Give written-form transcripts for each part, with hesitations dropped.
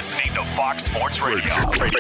listening to Fox Sports Radio.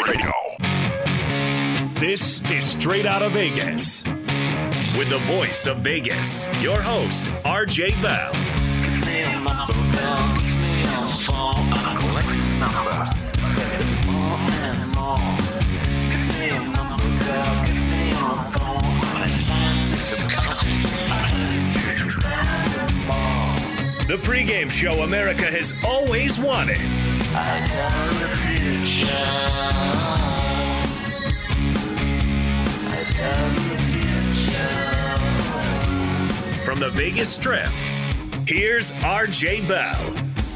This is Straight Out of Vegas. With the voice of Vegas, your host, RJ Bell. Give me a number, girl. Give me a phone. I collect numbers. More and more. Give me a number, girl. Give me a phone. I'm a scientist of counting. I tell you, The pregame show America has always wanted. I tell the future. I tell the future. From the Vegas Strip, here's RJ Bell.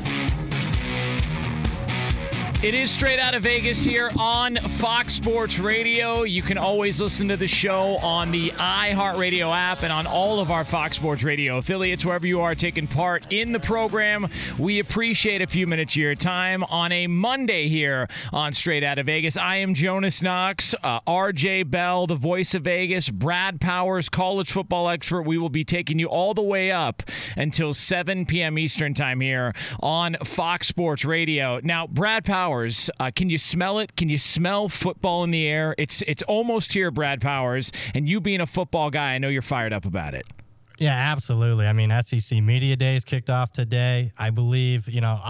It is Straight Out of Vegas here on Fox Sports Radio. You can always listen to the show on the iHeartRadio app and on all of our Fox Sports Radio affiliates, wherever you are taking part in the program. We appreciate a few minutes of your time on a Monday here on Straight Out of Vegas. I am Jonas Knox, RJ Bell, the voice of Vegas, Brad Powers, college football expert. We will be taking you all the way up until 7 p.m. Eastern time here on Fox Sports Radio. Now, Brad Powers, can you smell it? Can you smell football in the air? It's almost here, Brad Powers. And you being a football guy, I know you're fired up about it. Yeah, absolutely. I mean, SEC Media Days kicked off today. I believe,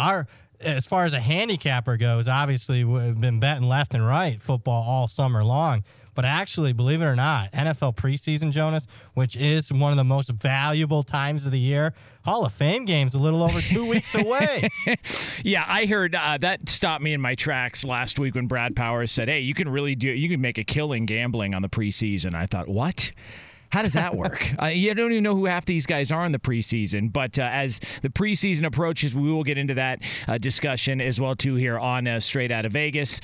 as far as a handicapper goes, obviously we've been betting left and right football all summer long. But actually, believe it or not, NFL preseason, Jonas, which is one of the most valuable times of the year, Hall of Fame game's a little over 2 weeks away. Yeah, I heard that stopped me in my tracks last week when Brad Powers said, hey, you can make a killing gambling on the preseason. I thought, what? How does that work? You don't even know who half these guys are in the preseason. But as the preseason approaches, we will get into that discussion as well, too, here on Straight Out of Vegas.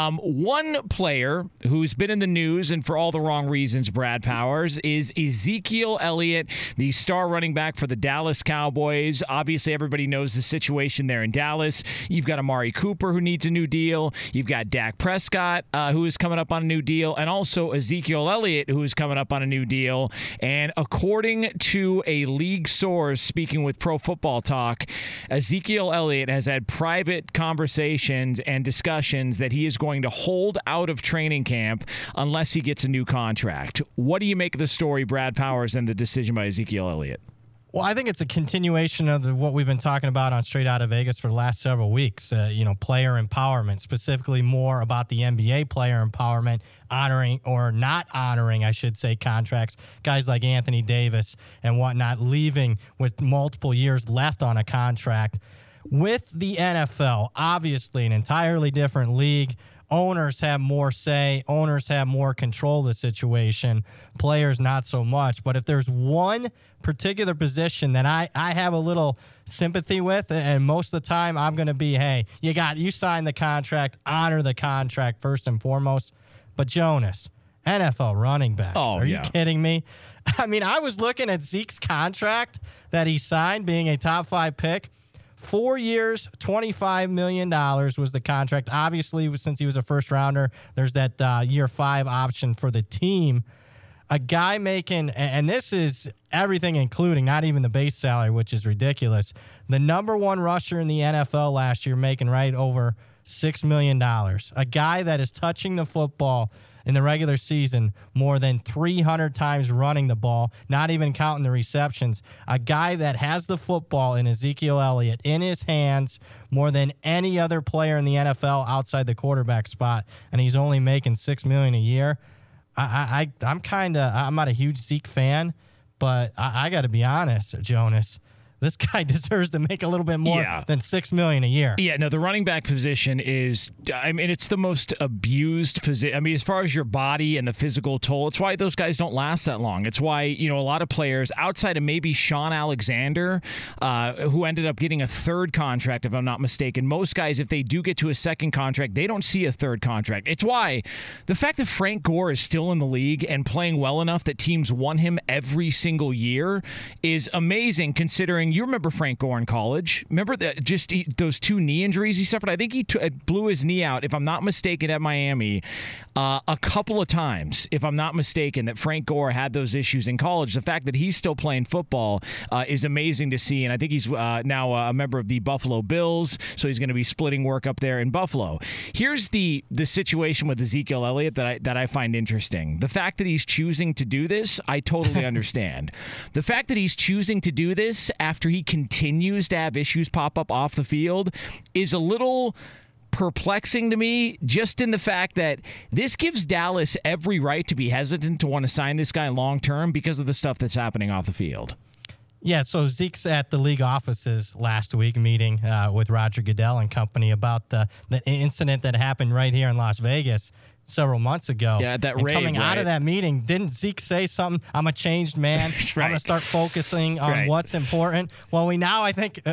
One player who's been in the news, and for all the wrong reasons, Brad Powers, is Ezekiel Elliott, the star running back for the Dallas Cowboys. Obviously, everybody knows the situation there in Dallas. You've got Amari Cooper, who needs a new deal. You've got Dak Prescott, who is coming up on a new deal. And also Ezekiel Elliott, who is coming up on a new deal. And according to a league source speaking with Pro Football Talk, Ezekiel Elliott has had private conversations and discussions that he is going to hold out of training camp unless he gets a new contract. What do you make of the story, Brad Powers, and the decision by Ezekiel Elliott? Well, I think it's a continuation of what we've been talking about on Straight Out of Vegas for the last several weeks. Player empowerment, specifically more about the NBA player empowerment, honoring or not honoring, I should say, contracts. Guys like Anthony Davis and whatnot, leaving with multiple years left on a contract. With the NFL, obviously an entirely different league. Owners have more say. Owners have more control of the situation. Players, not so much. But if there's one particular position that I have a little sympathy with, and most of the time I'm going to be, hey, you signed the contract, honor the contract first and foremost. But Jonas, NFL running backs. Are you kidding me? I mean, I was looking at Zeke's contract that he signed, being a top 5 pick. 4 years, $25 million was the contract. Obviously, since he was a first rounder, there's that year 5 option for the team. A guy making, and this is everything including, not even the base salary, which is ridiculous. The number 1 rusher in the NFL last year making right over $6 million. A guy that is touching the football in the regular season more than 300 times running the ball, not even counting the receptions. A guy that has the football in Ezekiel Elliott in his hands more than any other player in the NFL outside the quarterback spot, and he's only making $6 million a year. I'm not a huge Zeke fan, but I got to be honest, Jonas. This guy deserves to make a little bit more than $6 million a year. Yeah, no, the running back position is, it's the most abused position. As far as your body and the physical toll, it's why those guys don't last that long. It's why, a lot of players outside of maybe Sean Alexander, who ended up getting a 3rd contract, if I'm not mistaken. Most guys, if they do get to a 2nd contract, they don't see a 3rd contract. It's why the fact that Frank Gore is still in the league and playing well enough that teams want him every single year is amazing, considering you remember Frank Gore in college. Remember those 2 knee injuries he suffered? I think he blew his knee out, if I'm not mistaken, at Miami. a couple of times, if I'm not mistaken, that Frank Gore had those issues in college. The fact that he's still playing football is amazing to see, and I think he's now a member of the Buffalo Bills, so he's going to be splitting work up there in Buffalo. Here's the situation with Ezekiel Elliott that I find interesting. The fact that he's choosing to do this, I totally understand. The fact that he's choosing to do this after he continues to have issues pop up off the field is a little perplexing to me, just in the fact that this gives Dallas every right to be hesitant to want to sign this guy long term because of the stuff that's happening off the field. Yeah, so Zeke's at the league offices last week meeting with Roger Goodell and company about the incident that happened right here in Las Vegas several months ago. Yeah, that and rave, coming out right? of that meeting, didn't Zeke say something? I'm a changed man. Right. I'm going to start focusing on what's important. Well, I think,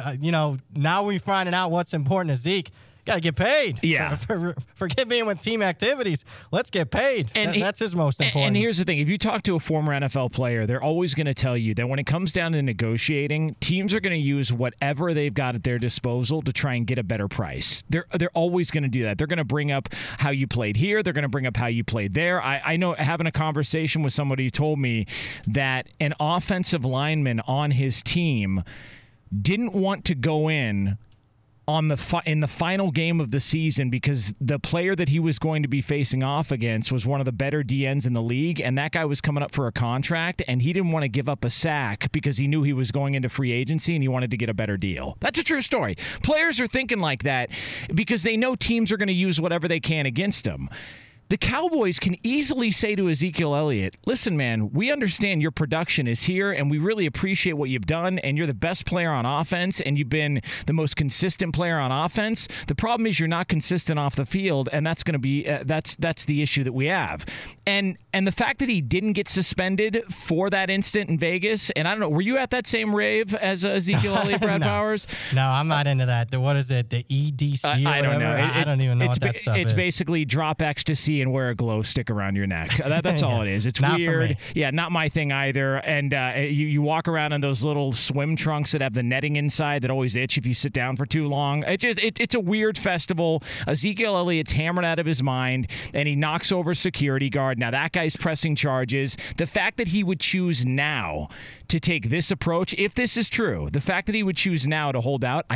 now we're finding out what's important to Zeke. Got to get paid. Yeah. Forget being with team activities. Let's get paid. And that's his most important. And here's the thing. If you talk to a former NFL player, they're always going to tell you that when it comes down to negotiating, teams are going to use whatever they've got at their disposal to try and get a better price. They're always going to do that. They're going to bring up how you played here. They're going to bring up how you played there. I know, having a conversation with somebody who told me that an offensive lineman on his team didn't want to go in in the final game of the season because the player that he was going to be facing off against was one of the better DNs in the league, and that guy was coming up for a contract, and he didn't want to give up a sack because he knew he was going into free agency and he wanted to get a better deal. That's a true story. Players are thinking like that because they know teams are going to use whatever they can against them. The Cowboys can easily say to Ezekiel Elliott, listen, man, we understand your production is here, and we really appreciate what you've done, and you're the best player on offense, and you've been the most consistent player on offense. The problem is you're not consistent off the field, and that's going to be that's the issue that we have. And the fact that he didn't get suspended for that incident in Vegas, and I don't know, were you at that same rave as Ezekiel Elliott, Brad Powers? No, I'm not into that. What is it, the EDC or I don't know. I don't even know what that stuff is. It's basically drop ecstasy and wear a glow stick around your neck. That's all it is. It's not weird. for me. Yeah, not my thing either. And you walk around in those little swim trunks that have the netting inside that always itch if you sit down for too long. It's a weird festival. Ezekiel Elliott's hammered out of his mind, and he knocks over a security guard. Now that guy's pressing charges. The fact that he would choose now to take this approach, if this is true, the fact that he would choose now to hold out,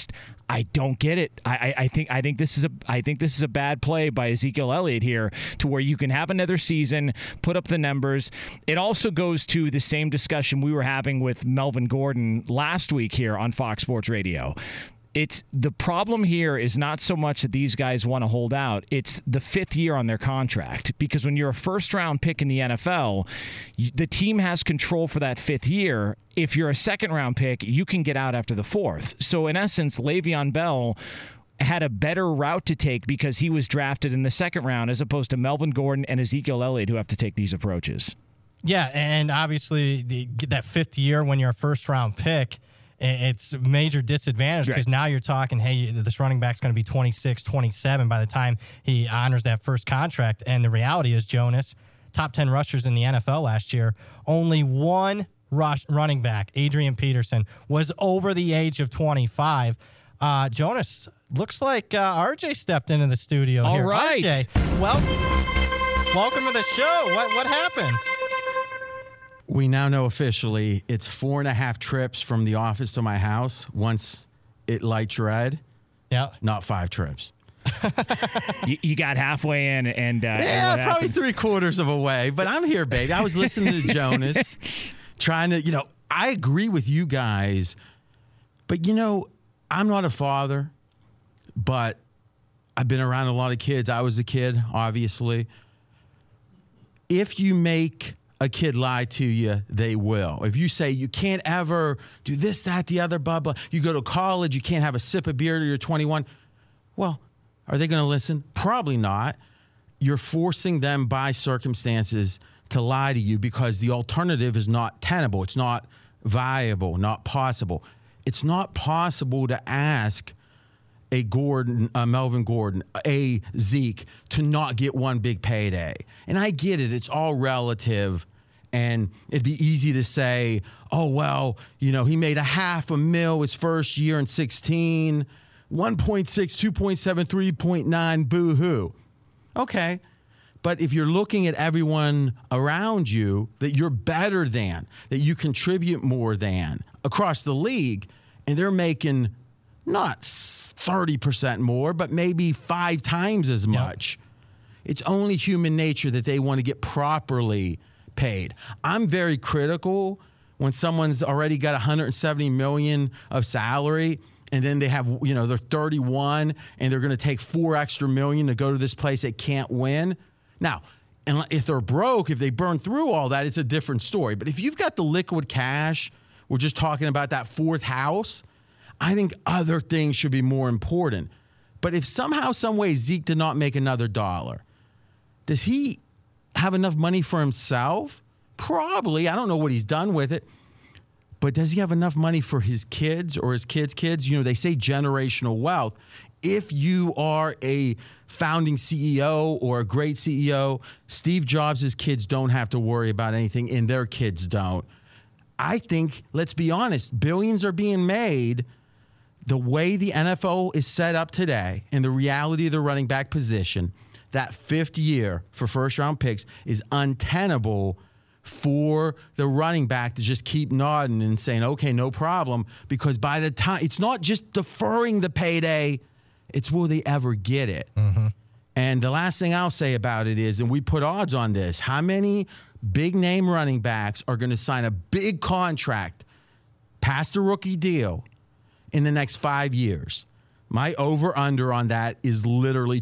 I don't get it. I think this is a bad play by Ezekiel Elliott here, to where you can have another season, put up the numbers. It also goes to the same discussion we were having with Melvin Gordon last week here on Fox Sports Radio. It's the problem here is not so much that these guys want to hold out. It's the fifth year on their contract, because when you're a first-round pick in the NFL, the team has control for that fifth year. If you're a second-round pick, you can get out after the fourth. So in essence, Le'Veon Bell had a better route to take because he was drafted in the second round, as opposed to Melvin Gordon and Ezekiel Elliott, who have to take these approaches. Yeah, and obviously that fifth year when you're a first-round pick, it's a major disadvantage because now you're talking, hey, this running back's going to be 26, 27 by the time he honors that first contract. And the reality is, Jonas, top 10 rushers in the NFL last year, only one running back, Adrian Peterson, was over the age of 25. Jonas, looks like RJ stepped into the studio here. All right. RJ, welcome to the show. What happened? We now know officially it's 4.5 trips from the office to my house once it lights red. Yeah. Not 5 trips. You got halfway in, and yeah, probably 3/4 of a way. But I'm here, baby. I was listening to Jonas, trying to, I agree with you guys. But, I'm not a father, but I've been around a lot of kids. I was a kid, obviously. If you make a kid lie to you, they will. If you say you can't ever do this, that, the other, blah, blah. You go to college, you can't have a sip of beer till you're 21. Well, are they going to listen? Probably not. You're forcing them by circumstances to lie to you because the alternative is not tenable. It's not viable, not possible. It's not possible to ask a Melvin Gordon, a Zeke, to not get one big payday. And I get it. It's all relative. And it'd be easy to say, oh, well, he made $500,000 his first year in 16, 1.6, 2.7, 3.9, boo-hoo. Okay. But if you're looking at everyone around you that you're better than, that you contribute more than across the league, and they're making not 30% more, but maybe 5 times as much, it's only human nature that they want to get properly paid. I'm very critical when someone's already got $170 million of salary, and then they have, they're 31 and they're going to take $4 extra million to go to this place that can't win. Now, and if they're broke, if they burn through all that, it's a different story. But if you've got the liquid cash, we're just talking about that 4th house, I think other things should be more important. But if somehow, some way Zeke did not make another dollar, does he have enough money for himself? Probably. I don't know what he's done with it. But does he have enough money for his kids or his kids' kids? They say generational wealth. If you are a founding CEO or a great CEO, Steve Jobs' kids don't have to worry about anything, and their kids don't. I think, let's be honest, billions are being made. The way the NFL is set up today and the reality of the running back position, that 5th year for first-round picks is untenable for the running back to just keep nodding and saying, okay, no problem, because by the time, it's not just deferring the payday, it's will they ever get it. Mm-hmm. And the last thing I'll say about it is, and we put odds on this, how many big-name running backs are going to sign a big contract past the rookie deal in the next 5 years? My over-under on that is literally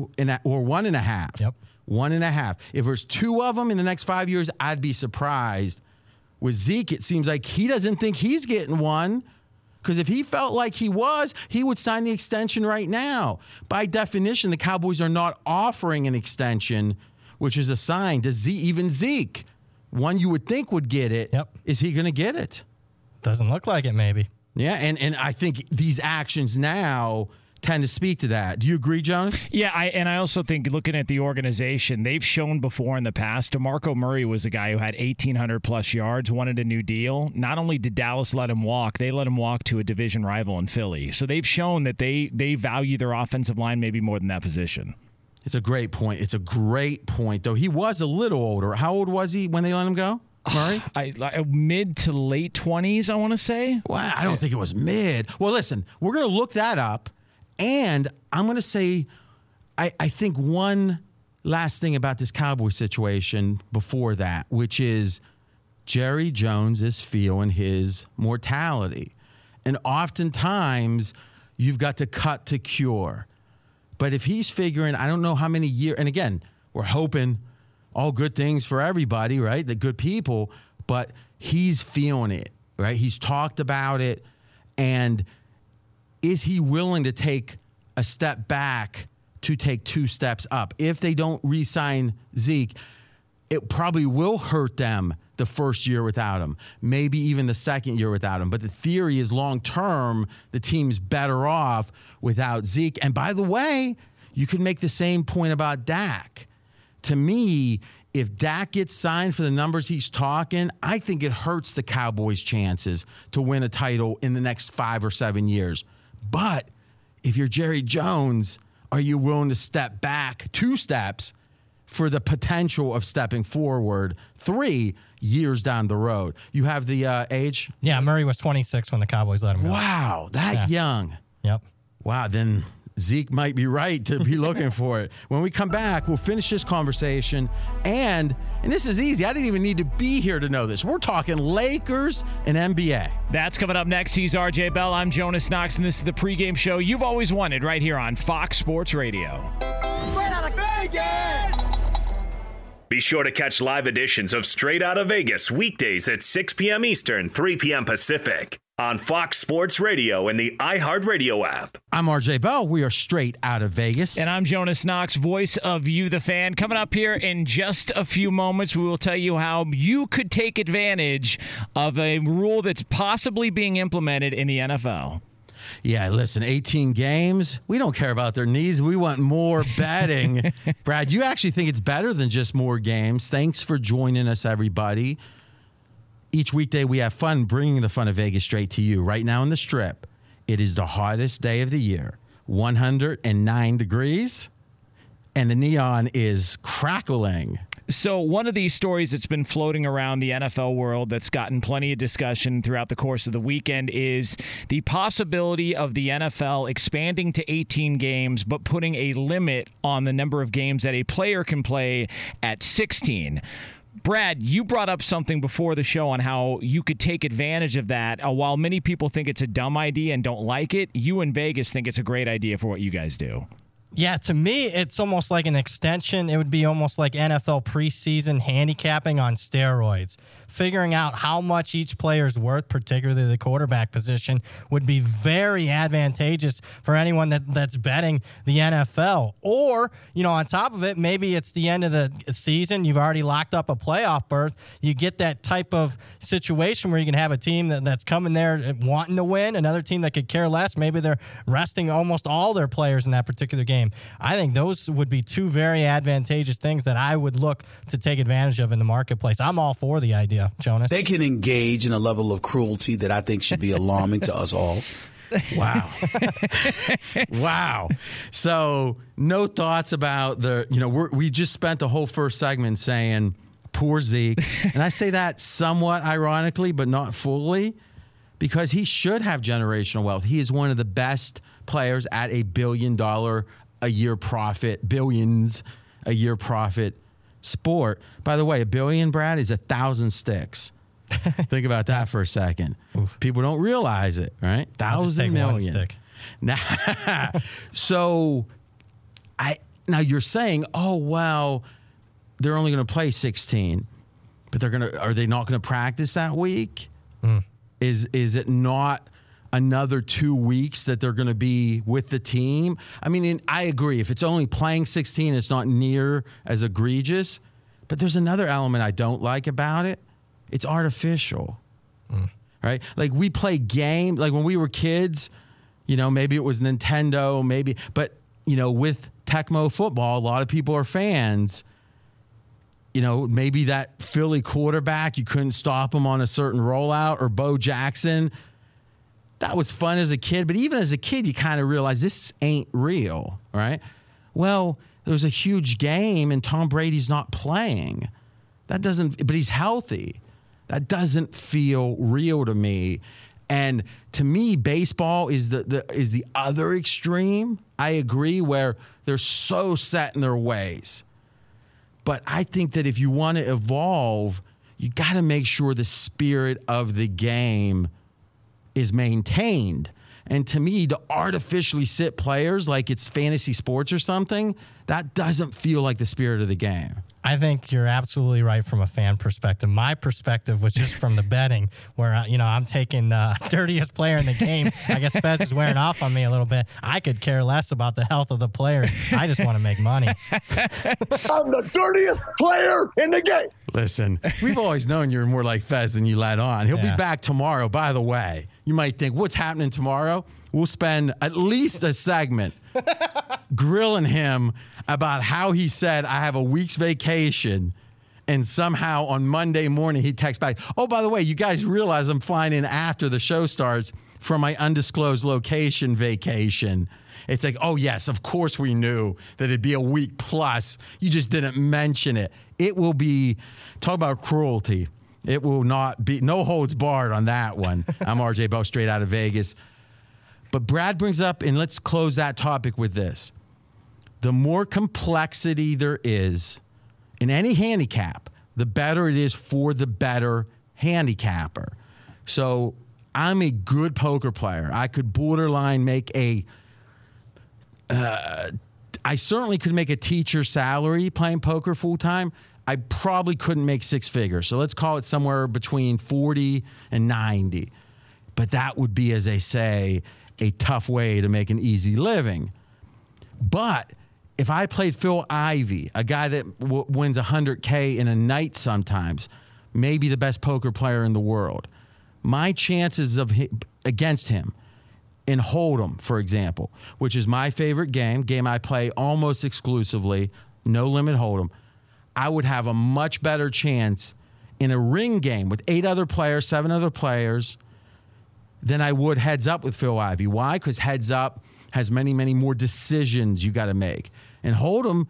1.5. Yep. 1.5. If there's 2 of them in the next 5 years, I'd be surprised. With Zeke, it seems like he doesn't think he's getting one, because if he felt like he would sign the extension right now. By definition, the Cowboys are not offering an extension, which is a sign. Does even Zeke, one you would think would get it, is he going to get it? Doesn't look like it, maybe. Yeah, and I think these actions now tend to speak to that. Do you agree, Jonas? Yeah, I also think looking at the organization, they've shown before in the past, DeMarco Murray was a guy who had 1,800-plus yards, wanted a new deal. Not only did Dallas let him walk, they let him walk to a division rival in Philly. So they've shown that they value their offensive line maybe more than that position. It's a great point. It's a great point, though. He was a little older. How old was he when they let him go? Murray? Mid to late 20s, I want to say. Well, I don't think it was mid. Well, listen, we're going to look that up. And I'm going to say, I think one last thing about this Cowboy situation before that, which is Jerry Jones is feeling his mortality. And oftentimes, you've got to cut to cure. But if he's figuring, I don't know how many years, and again, we're hoping all good things for everybody, right? The good people, but he's feeling it, right? He's talked about it, and is he willing to take a step back to take 2 steps up? If they don't re-sign Zeke, it probably will hurt them the first year without him, maybe even the second year without him. But the theory is long-term, the team's better off without Zeke. And by the way, you could make the same point about Dak. To me, if Dak gets signed for the numbers he's talking, I think it hurts the Cowboys' chances to win a title in the next 5 or 7 years. But if you're Jerry Jones, are you willing to step back 2 steps for the potential of stepping forward 3 years down the road? You have the age? Yeah, Murray was 26 when the Cowboys let him go. Wow, that young. Yep. Wow, then Zeke might be right to be looking for it. When we come back, we'll finish this conversation. And this is easy. I didn't even need to be here to know this. We're talking Lakers and NBA. That's coming up next. He's RJ Bell. I'm Jonas Knox, and this is the pregame show you've always wanted right here on Fox Sports Radio. Straight out of Vegas! Be sure to catch live editions of Straight Out of Vegas weekdays at 6 p.m. Eastern, 3 p.m. Pacific on Fox Sports Radio and the iHeartRadio app. I'm RJ Bell. We are Straight Out of Vegas. And I'm Jonas Knox, voice of You, the Fan. Coming up here in just a few moments, we will tell you how you could take advantage of a rule that's possibly being implemented in the NFL. Yeah, listen, 18 games. We don't care about their knees. We want more betting. Brad, you actually think it's better than just more games. Thanks for joining us, everybody. Each weekday, we have fun bringing the fun of Vegas straight to you. Right now in the Strip, it is the hottest day of the year, 109 degrees. and the neon is crackling. So one of these stories that's been floating around the NFL world that's gotten plenty of discussion throughout the course of the weekend is the possibility of the NFL expanding to 18 games but putting a limit on the number of games that a player can play at 16. Brad, you brought up something before the show on how you could take advantage of that. While many people think it's a dumb idea and don't like it, you in Vegas think it's a great idea for what you guys do. Yeah, to me, it's almost like an extension. It would be almost like NFL preseason handicapping on steroids. Figuring out how much each player's worth, particularly the quarterback position, would be very advantageous for anyone that's betting the NFL. Or, on top of it, maybe it's the end of the season. You've already locked up a playoff berth. You get that type of situation where you can have a team that's coming there wanting to win, another team that could care less. Maybe they're resting almost all their players in that particular game. I think those would be two very advantageous things that I would look to take advantage of in the marketplace. I'm all for the idea. Jonas? They can engage in a level of cruelty that I think should be alarming to us all. Wow. Wow. So no thoughts about we just spent the whole first segment saying poor Zeke. And I say that somewhat ironically, but not fully, because he should have generational wealth. He is one of the best players at $1 billion a year profit, billions a year profit sport. By the way, $1 billion, Brad, is 1,000 sticks. Think about that for a second. Oof. People don't realize it, right? 1,000 million. Stick. Now, so now you're saying, oh well, they're only going to play 16, but are they not going to practice that week? Is it not another 2 weeks that they're going to be with the team? I mean, I agree. If it's only playing 16, it's not near as egregious. But there's another element I don't like about it. It's artificial, right? Like we play games, like when we were kids, maybe it was Nintendo, but with Tecmo football, a lot of people are fans. Maybe that Philly quarterback, you couldn't stop him on a certain rollout, or Bo Jackson. That was fun as a kid, but even as a kid, you kind of realize this ain't real, right? Well, there was a huge game and Tom Brady's not playing. But he's healthy. That doesn't feel real to me. And to me, baseball is the other extreme. I agree, where they're so set in their ways. But I think that if you want to evolve, you got to make sure the spirit of the game is maintained. And to me, to artificially sit players like it's fantasy sports or something, that doesn't feel like the spirit of the game. I think you're absolutely right from a fan perspective. My perspective was just from the betting, where I'm taking the dirtiest player in the game. I guess Fez is wearing off on me a little bit. I could care less about the health of the player. I just want to make money. I'm the dirtiest player in the game. Listen, we've always known you're more like Fez than you let on. He'll be back tomorrow, by the way. You might think, what's happening tomorrow? We'll spend at least a segment grilling him about how he said, I have a week's vacation, and somehow on Monday morning he texts back, oh, by the way, you guys realize I'm flying in after the show starts from my undisclosed location vacation. It's like, oh, yes, of course we knew that it'd be a week plus. You just didn't mention it. It will be, talk about cruelty. It will not be, no holds barred on that one. I'm RJ Bell, straight out of Vegas. But Brad brings up, and let's close that topic with this. The more complexity there is in any handicap, the better it is for the better handicapper. So I'm a good poker player. I could borderline make I certainly could make a teacher salary playing poker full time. I probably couldn't make six figures. So let's call it somewhere between 40 and 90. But that would be, as they say, a tough way to make an easy living. But if I played Phil Ivey, a guy that wins $100K in a night sometimes, maybe the best poker player in the world, my chances of against him in Hold'em, for example, which is my favorite game I play almost exclusively, no limit Hold'em, I would have a much better chance in a ring game with 8 other players, 7 other players, than I would heads up with Phil Ivey. Why? Because heads up has many, many more decisions you got to make. And Hold'em,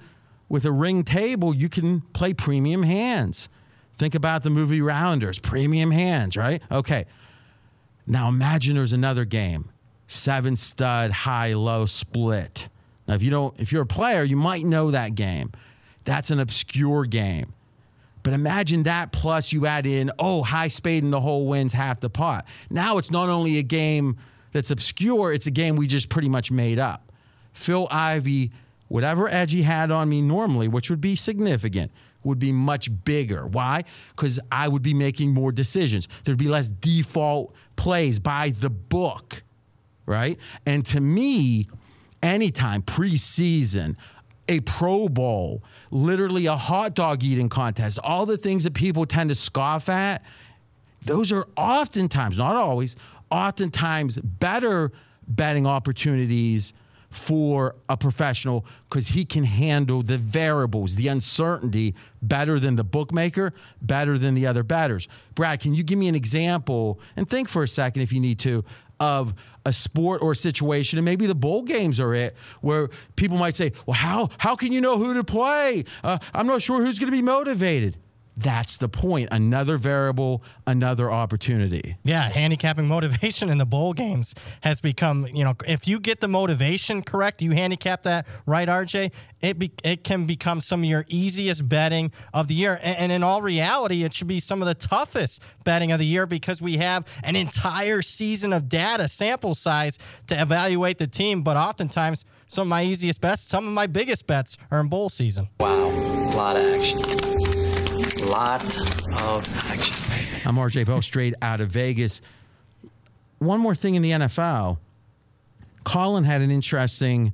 with a ring table, you can play premium hands. Think about the movie Rounders, premium hands, right? Okay. Now imagine there's another game, 7-stud, high-low split. Now, if you're a player, you might know that game. That's an obscure game. But imagine that plus you add in, high spade in the hole wins half the pot. Now it's not only a game that's obscure, it's a game we just pretty much made up. Phil Ivey, whatever edge he had on me normally, which would be significant, would be much bigger. Why? Because I would be making more decisions. There'd be less default plays by the book, right? And to me, anytime preseason, a Pro Bowl, literally a hot dog eating contest, all the things that people tend to scoff at, those are oftentimes, not always, oftentimes better betting opportunities for a professional because he can handle the variables, the uncertainty better than the bookmaker, better than the other bettors. Brad, can you give me an example, and think for a second if you need to, of a sport or a situation, and maybe the bowl games are it, where people might say, well, how can you know who to play? I'm not sure who's going to be motivated. That's the point. Another variable, another opportunity. Yeah, handicapping motivation in the bowl games has become, if you get the motivation correct, you handicap that right, RJ, it can become some of your easiest betting of the year. And in all reality, it should be some of the toughest betting of the year because we have an entire season of data, sample size to evaluate the team. But oftentimes, some of my easiest bets, some of my biggest bets are in bowl season. Wow, a lot of action. Lot of action. I'm RJ Bell, straight out of Vegas. One more thing in the NFL. Colin had an interesting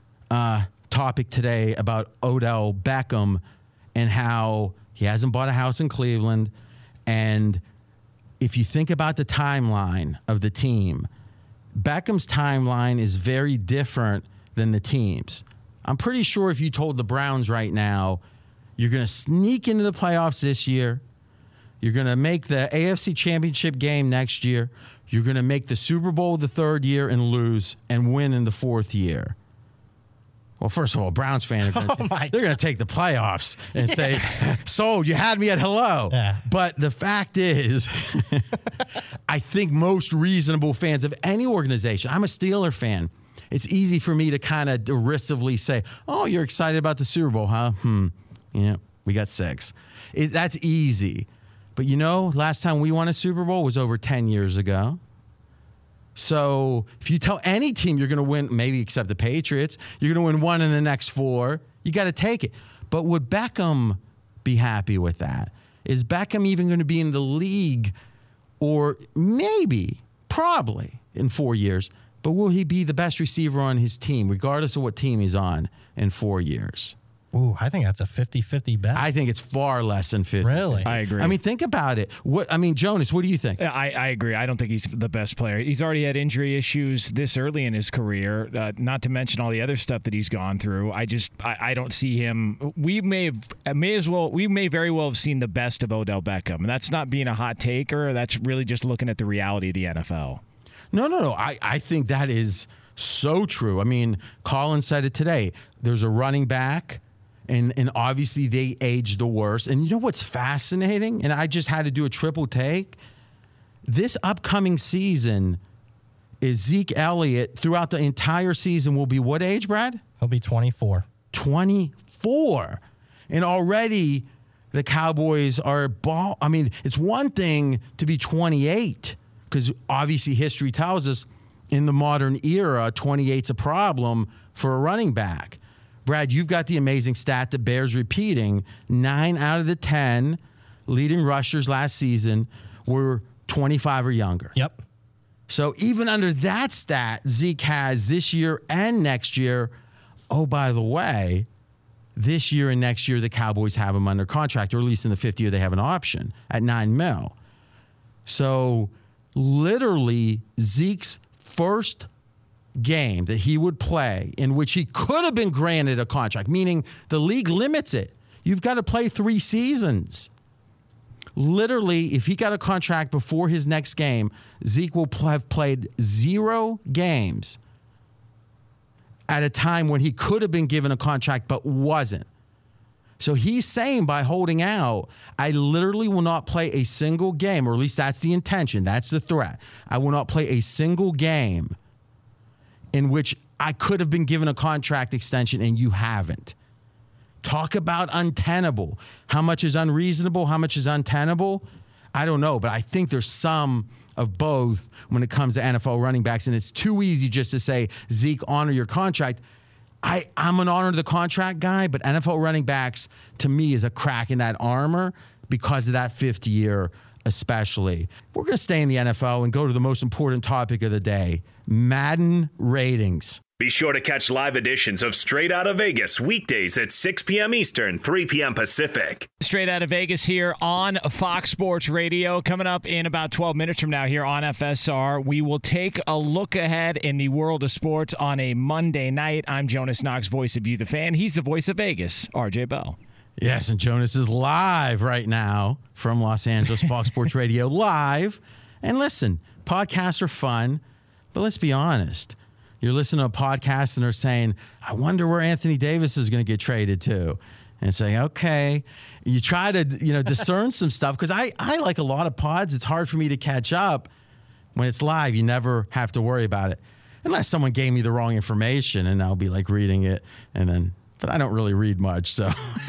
topic today about Odell Beckham and how he hasn't bought a house in Cleveland. And if you think about the timeline of the team, Beckham's timeline is very different than the team's. I'm pretty sure if you told the Browns right now, you're going to sneak into the playoffs this year. You're going to make the AFC Championship game next year. You're going to make the Super Bowl the third year and lose and win in the fourth year. Well, first of all, Browns fans are going to take the playoffs and say, "Sold, you had me at hello." Yeah. But the fact is, I think most reasonable fans of any organization, I'm a Steeler fan, it's easy for me to kind of derisively say, "Oh, you're excited about the Super Bowl, huh?" Yeah, we got 6. That's easy. But last time we won a Super Bowl was over 10 years ago. So if you tell any team you're going to win, maybe except the Patriots, you're going to win 1 in the next 4, you got to take it. But would Beckham be happy with that? Is Beckham even going to be in the league or maybe, probably in 4 years, but will he be the best receiver on his team, regardless of what team he's on in 4 years? Ooh, I think that's a 50-50 bet. I think it's far less than 50. Really? I agree. I mean, think about it. Jonas, what do you think? I agree. I don't think he's the best player. He's already had injury issues this early in his career, not to mention all the other stuff that he's gone through. I don't see him. We may very well have seen the best of Odell Beckham. And that's not being a hot taker. That's really just looking at the reality of the NFL. No. I think that is so true. I mean, Colin said it today. There's a running back. And obviously they aged the worst. And you know what's fascinating? And I just had to do a triple take. This upcoming season is Zeke Elliott throughout the entire season will be what age, Brad? He'll be 24. 24. And already the Cowboys are it's one thing to be 28 because obviously history tells us in the modern era, 28's a problem for a running back. Brad, you've got the amazing stat that bears repeating. 9 out of the 10 leading rushers last season were 25 or younger. Yep. So even under that stat, Zeke has this year and next year. Oh, by the way, this year and next year, the Cowboys have him under contract, or at least in the 5th year, they have an option at $9 million. So literally, Zeke's first game that he would play in which he could have been granted a contract, meaning the league limits it. You've got to play 3 seasons. Literally, if he got a contract before his next game, Zeke will have played 0 games at a time when he could have been given a contract but wasn't. So he's saying by holding out, I literally will not play a single game, or at least that's the intention. That's the threat. I will not play a single game in which I could have been given a contract extension and you haven't. Talk about untenable. How much is unreasonable? How much is untenable? I don't know, but I think there's some of both when it comes to NFL running backs, and it's too easy just to say, Zeke, honor your contract. I'm an honor the contract guy, but NFL running backs, to me, is a crack in that armor because of that 5th year especially. We're going to stay in the NFL and go to the most important topic of the day, Madden ratings. Be sure to catch live editions of Straight Outta Vegas weekdays at 6 p.m. Eastern, 3 p.m. Pacific. Straight Out of Vegas here on Fox Sports Radio. Coming up in about 12 minutes from now here on FSR, we will take a look ahead in the world of sports on a Monday night. I'm Jonas Knox, voice of You, the fan. He's the voice of Vegas, RJ Bell. Yes, and Jonas is live right now from Los Angeles, Fox Sports Radio live. And listen, podcasts are fun, but let's be honest. You're listening to a podcast and they're saying, I wonder where Anthony Davis is going to get traded to. And saying, okay. You try to, discern some stuff because I like a lot of pods. It's hard for me to catch up. When it's live, you never have to worry about it. Unless someone gave me the wrong information and I'll be like reading it but I don't really read much. So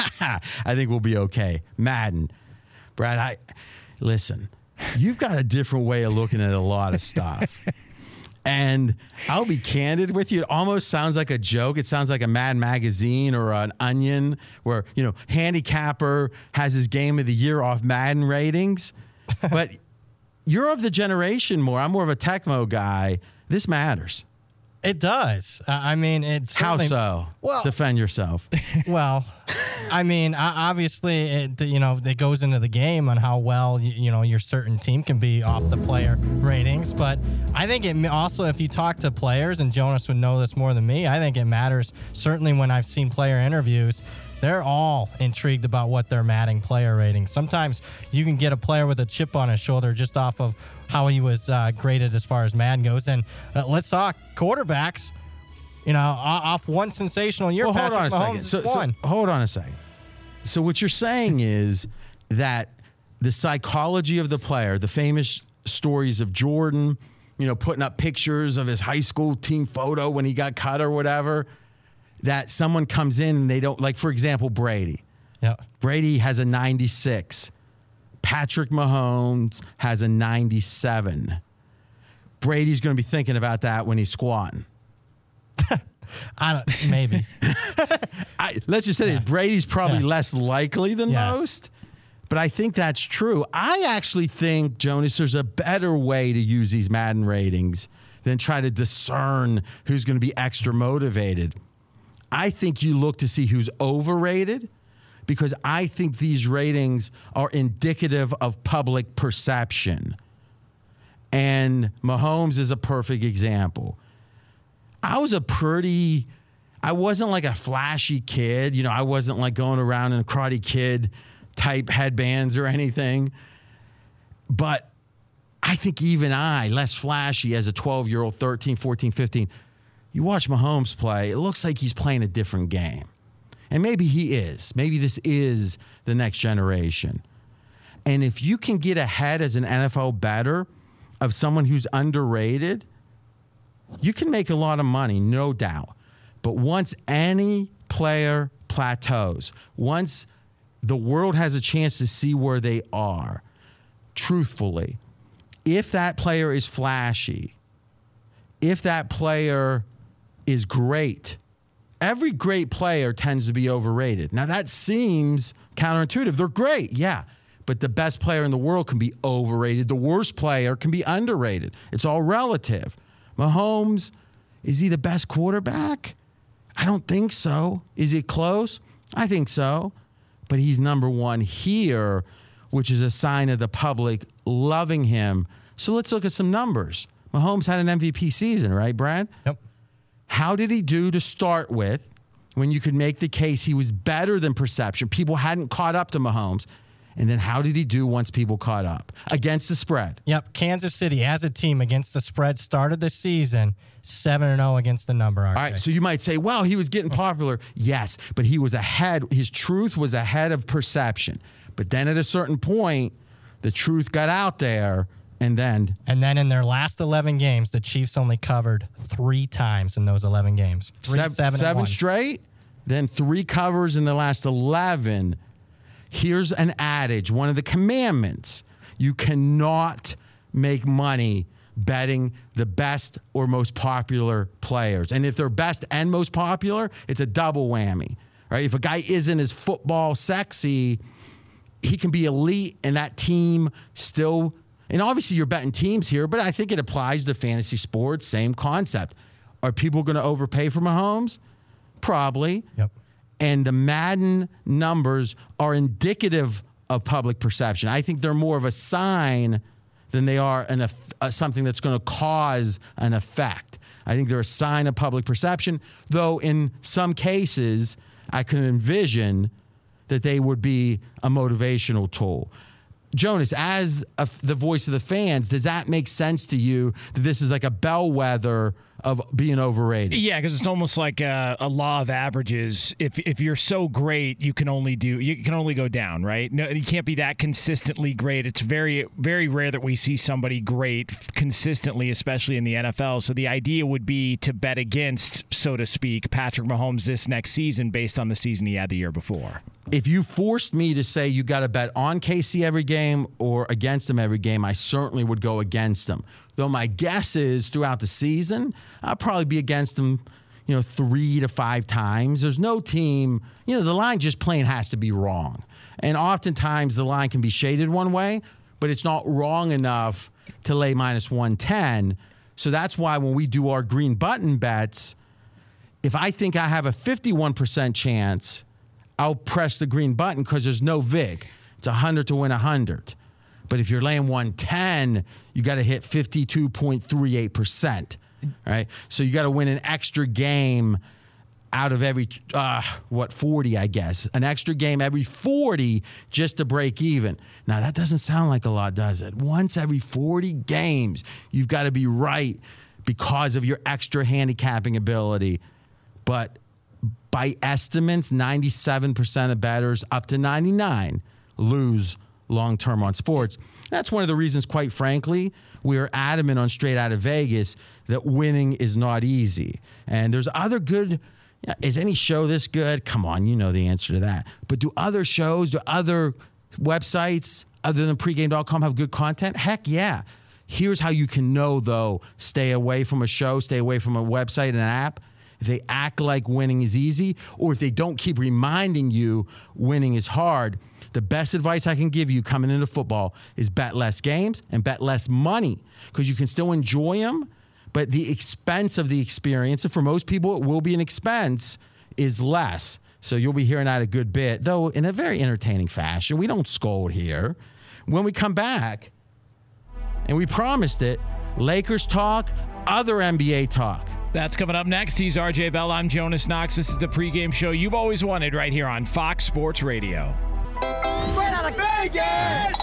I think we'll be okay. Madden. Brad, listen, you've got a different way of looking at a lot of stuff. And I'll be candid with you. It almost sounds like a joke. It sounds like a Mad Magazine or an Onion where, handicapper has his game of the year off Madden ratings. But you're of the generation more. I'm more of a Tecmo guy. This matters. It does. It's how so? Well, defend yourself. Well, obviously, it goes into the game on how well your certain team can be off the player ratings. But I think it also, if you talk to players, and Jonas would know this more than me, I think it matters. Certainly, when I've seen player interviews, they're all intrigued about what they're Madden player rating. Sometimes you can get a player with a chip on his shoulder just off of how he was graded as far as Madden goes. And let's talk quarterbacks. Off one sensational year. Well, Patrick hold on a Mahomes second. won. Hold on a second. So what you're saying is that the psychology of the player, the famous stories of Jordan, putting up pictures of his high school team photo when he got cut or whatever, that someone comes in and they don't, like, for example, Brady. Yeah. Brady has a 96. Patrick Mahomes has a 97. Brady's going to be thinking about that when he's squatting. Maybe. Let's just say that Brady's probably less likely than most, but I think that's true. I actually think, Jonas, there's a better way to use these Madden ratings than try to discern who's going to be extra motivated. I think you look to see who's overrated, because I think these ratings are indicative of public perception. And Mahomes is a perfect example. I wasn't like a flashy kid. I wasn't like going around in Karate Kid type headbands or anything. But I think even less flashy as a 12-year-old, 13, 14, 15, you watch Mahomes play, it looks like he's playing a different game. And maybe he is. Maybe this is the next generation. And if you can get ahead as an NFL bettor of someone who's underrated, you can make a lot of money, no doubt. But once any player plateaus, once the world has a chance to see where they are, truthfully, if that player is flashy, if that player is great, every great player tends to be overrated. Now, that seems counterintuitive. They're great, yeah. But the best player in the world can be overrated. The worst player can be underrated. It's all relative. Mahomes, is he the best quarterback? I don't think so. Is it close? I think so. But he's number one here, which is a sign of the public loving him. So let's look at some numbers. Mahomes had an MVP season, right, Brad? Yep. How did he do to start with when you could make the case he was better than perception? People hadn't caught up to Mahomes. And then how did he do once people caught up? Against the spread. Yep, Kansas City as a team against the spread started the season 7-0 against the number. RJ. All right, so you might say, well, he was getting popular. Yes, but he was ahead. His truth was ahead of perception. But then at a certain point, the truth got out there, and then in their last 11 games, the Chiefs only covered 3 times in those 11 games. 7 straight, then 3 covers in the last 11. Here's an adage, one of the commandments. You cannot make money betting the best or most popular players. And if they're best and most popular, it's a double whammy, right? If a guy isn't as football sexy, he can be elite and that team still, and obviously you're betting teams here, but I think it applies to fantasy sports, same concept. Are people going to overpay for Mahomes? Probably. Yep. And the Madden numbers are indicative of public perception. I think they're more of a sign than they are something that's going to cause an effect. I think they're a sign of public perception, though in some cases I can envision that they would be a motivational tool. Jonas, as the voice of the fans, does that make sense to you that this is like a bellwether of being overrated? Yeah, because it's almost like a law of averages. If you're so great, you can only go down, right? No, you can't be that consistently great. It's very, very rare that we see somebody great consistently, especially in the NFL. So the idea would be to bet against, so to speak, Patrick Mahomes this next season based on the season he had the year before. If you forced me to say you got to bet on KC every game or against him every game, I certainly would go against him. Though my guess is throughout the season, I'll probably be against him, 3 to 5 times. There's no team, the line just plain has to be wrong. And oftentimes the line can be shaded one way, but it's not wrong enough to lay minus 110. So that's why when we do our green button bets, if I think I have a 51% chance, I'll press the green button because there's no vig. It's 100 to win 100. But if you're laying 110, you got to hit 52.38%, right? So you got to win an extra game out of every, 40, I guess. An extra game every 40 just to break even. Now, that doesn't sound like a lot, does it? Once every 40 games, you've got to be right because of your extra handicapping ability. But by estimates, 97% of bettors, up to 99, lose long-term on sports. That's one of the reasons, quite frankly, we are adamant on Straight Out of Vegas that winning is not easy. And there's other good, is any show this good? Come on, you know the answer to that. But do other shows, do other websites other than pregame.com have good content? Heck yeah. Here's how you can know, though, stay away from a show, stay away from a website and an app. If they act like winning is easy, or if they don't keep reminding you winning is hard, the best advice I can give you coming into football is bet less games and bet less money, because you can still enjoy them, but the expense of the experience, and for most people it will be an expense, is less. So you'll be hearing that a good bit, though in a very entertaining fashion. We don't scold here. When we come back, and we promised it, Lakers talk, other NBA talk. That's coming up next. He's RJ Bell. I'm Jonas Knox. This is the pregame show you've always wanted right here on Fox Sports Radio. Straight out of Vegas!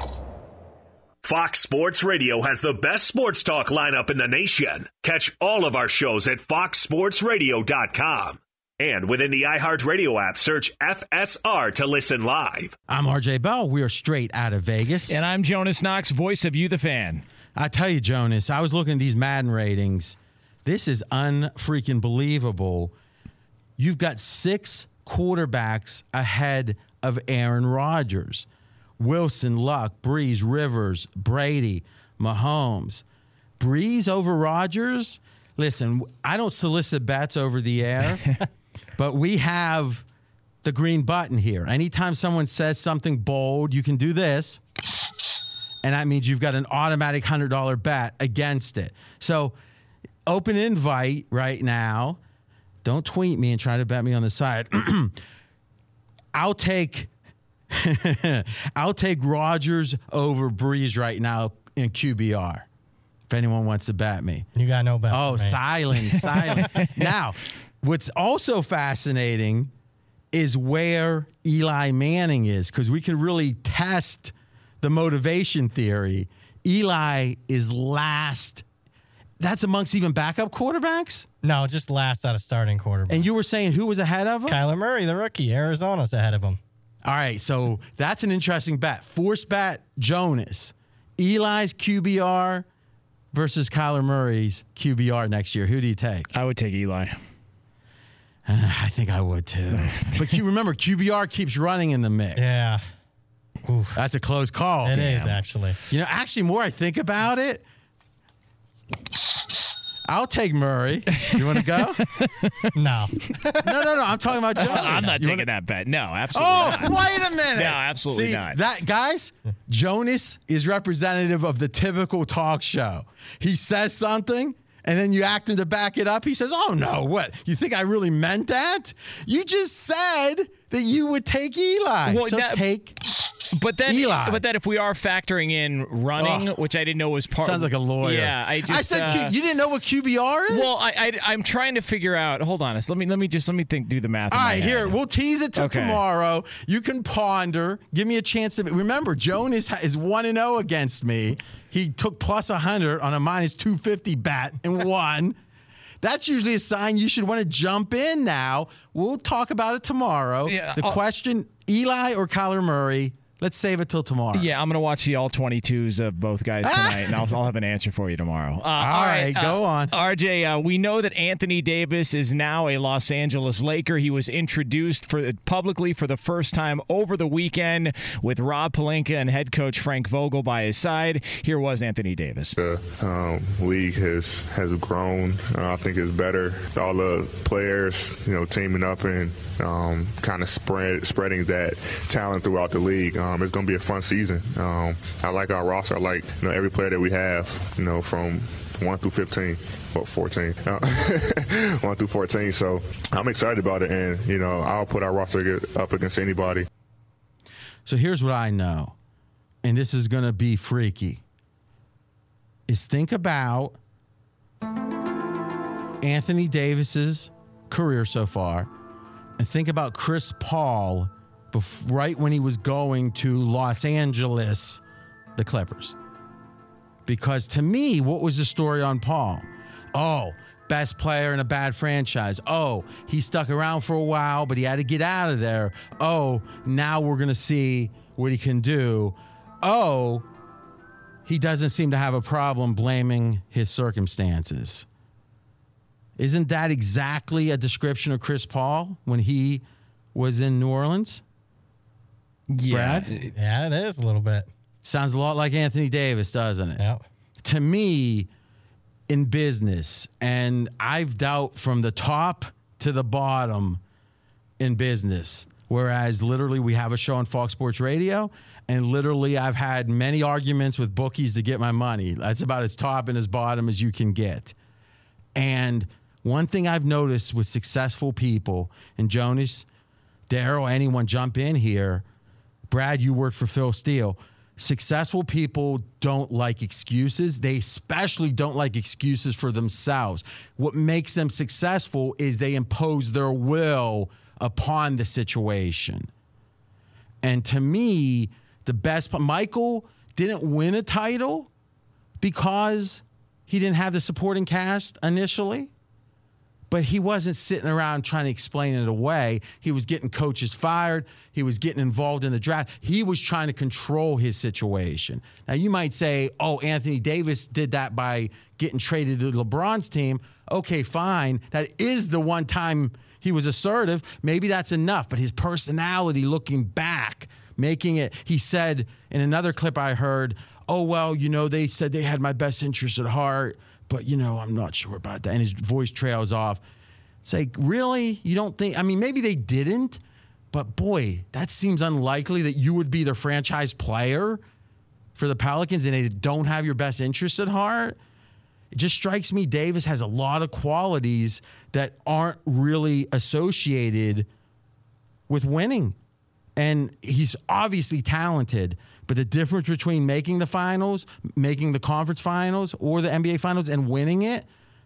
Fox Sports Radio has the best sports talk lineup in the nation. Catch all of our shows at foxsportsradio.com. And within the iHeartRadio app, search FSR to listen live. I'm RJ Bell. We are Straight Out of Vegas. And I'm Jonas Knox, voice of You, the Fan. I tell you, Jonas, I was looking at these Madden ratings. This is unfreaking believable. You've got 6 quarterbacks ahead of Aaron Rodgers. Wilson, Luck, Breeze, Rivers, Brady, Mahomes. Breeze over Rodgers? Listen, I don't solicit bets over the air, but we have the green button here. Anytime someone says something bold, you can do this, and that means you've got an automatic $100 bet against it. So open invite right now. Don't tweet me and try to bet me on the side. I'll take Rodgers over Breeze right now in QBR. If anyone wants to bet me. You got no bet. Oh, silence. Now, what's also fascinating is where Eli Manning is, because we can really test the motivation theory. Eli is last. That's amongst even backup quarterbacks? No, just last out of starting quarterback. And you were saying who was ahead of him? Kyler Murray, the rookie. Arizona's ahead of him. All right, so that's an interesting bet. Force bet, Jonas. Eli's QBR versus Kyler Murray's QBR next year. Who do you take? I would take Eli. I think I would too. But remember, QBR keeps running in the mix. Yeah. Oof. That's a close call. It is, actually. You know, actually, more I think about it, I'll take Murray. You want to go? No. No. I'm talking about Jonas. I'm not taking that bet. No, absolutely not. Wait a minute. No, absolutely See, not. That, guys, Jonas is representative of the typical talk show. He says something, and then you act him to back it up. He says, oh, no, what? You think I really meant that? You just said that you would take Eli. Well, so take But then, Eli. But then, if we are factoring in running, which I didn't know was part. Sounds like a lawyer. Yeah, I said you didn't know what QBR is. Well, I'm trying to figure out. Hold on, let me think. Do the math. All right, here we'll tease it till Okay. tomorrow. You can ponder. Give me a chance to remember. Jonas is 1-0 against me. He took plus 100 on a minus 250 bet and won. That's usually a sign you should want to jump in now. We'll talk about it tomorrow. Yeah, the question: Eli or Kyler Murray? Let's save it till tomorrow. Yeah, I'm going to watch the all 22s of both guys tonight, and I'll have an answer for you tomorrow. All right, go on. RJ, we know that Anthony Davis is now a Los Angeles Laker. He was introduced publicly for the first time over the weekend with Rob Pelinka and head coach Frank Vogel by his side. Here was Anthony Davis. The league has grown. I think it's better. All the players, teaming up and kind of spreading that talent throughout the league. It's going to be a fun season. I like our roster. I like every player that we have, from 1 through 15. Well, 14. 1 through 14. So I'm excited about it, and, I'll put our roster up against anybody. So here's what I know, and this is going to be freaky, is think about Anthony Davis's career so far, and think about Chris Paul right when he was going to Los Angeles, the Clippers. Because to me, what was the story on Paul? Oh, best player in a bad franchise. Oh, he stuck around for a while, but he had to get out of there. Oh, now we're going to see what he can do. Oh, he doesn't seem to have a problem blaming his circumstances. Isn't that exactly a description of Chris Paul when he was in New Orleans? Yeah. Brad? Yeah, it is a little bit. Sounds a lot like Anthony Davis, doesn't it? Yep. To me, in business, and I've dealt from the top to the bottom in business, whereas literally we have a show on Fox Sports Radio, and literally I've had many arguments with bookies to get my money. That's about as top and as bottom as you can get. And one thing I've noticed with successful people, and Jonas, Daryl, anyone jump in here, Brad, you work for Phil Steele. Successful people don't like excuses. They especially don't like excuses for themselves. What makes them successful is they impose their will upon the situation. And to me, the best, Michael didn't win a title because he didn't have the supporting cast initially. But he wasn't sitting around trying to explain it away. He was getting coaches fired. He was getting involved in the draft. He was trying to control his situation. Now, you might say, oh, Anthony Davis did that by getting traded to LeBron's team. Okay, fine. That is the one time he was assertive. Maybe that's enough. But his personality looking back, making it, he said in another clip I heard, oh, well, they said they had my best interest at heart. But, I'm not sure about that. And his voice trails off. It's like, really? You don't think? I mean, maybe they didn't. But, boy, that seems unlikely that you would be the franchise player for the Pelicans and they don't have your best interest at heart. It just strikes me Davis has a lot of qualities that aren't really associated with winning. And he's obviously talented. But the difference between making the finals, making the conference finals, or the NBA finals and winning it,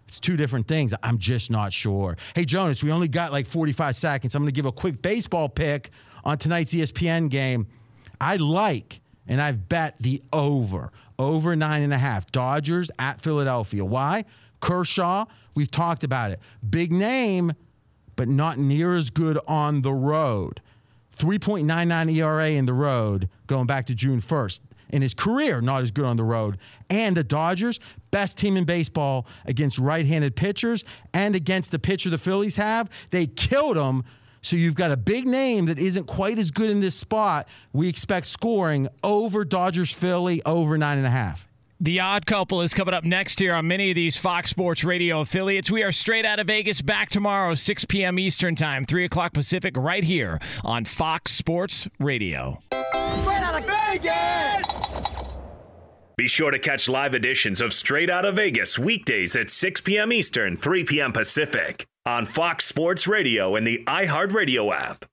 It's two different things. I'm just not sure. Hey, Jonas, we only got like 45 seconds. I'm going to give a quick baseball pick on tonight's ESPN game. I like, and I've bet the over 9.5. Dodgers at Philadelphia. Why? Kershaw, we've talked about it. Big name, but not near as good on the road. 3.99 ERA in the road going back to June 1st. In his career, not as good on the road. And the Dodgers, best team in baseball against right-handed pitchers and against the pitcher the Phillies have. They killed him. So you've got a big name that isn't quite as good in this spot. We expect scoring over Dodgers-Philly, over 9.5. The Odd Couple is coming up next here on many of these Fox Sports Radio affiliates. We are straight out of Vegas, back tomorrow, 6 p.m. Eastern Time, 3 o'clock Pacific, right here on Fox Sports Radio. Straight out of Vegas! Be sure to catch live editions of Straight Outta Vegas weekdays at 6 p.m. Eastern, 3 p.m. Pacific on Fox Sports Radio and the iHeartRadio app.